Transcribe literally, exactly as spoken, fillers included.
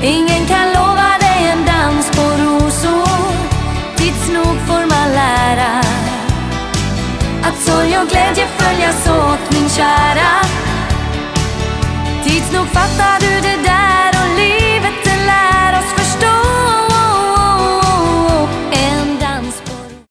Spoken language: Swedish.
Ingen kan lova dig en dans på rosor. Tids nog får man lära att sorg och glädje följas åt, min kära. Tids nog fattar du det där.